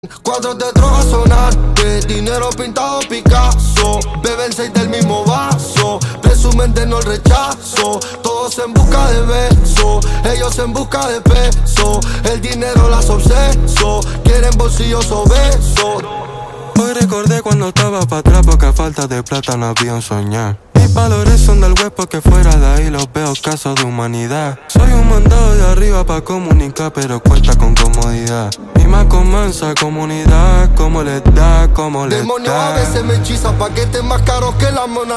Cuadros de droga sonante, dinero pintado Picasso. Beben 6 del mismo vaso, presumen de no el rechazo. Todos en busca de besos, ellos en busca de peso. El dinero las obseso, quieren bolsillos obesos. Hoy recordé cuando estaba pa' atrás porque a falta de plata no había un soñar. Mis valores son del web porque fuera de ahí los veo casos de humanidad. Soy un mandado de arriba pa' comunicar pero cuenta con comodidad. Mi más con mansa comunidad, cómo les da, cómo les da. Demonios a veces me hechizan, paquetes más caros que la mona.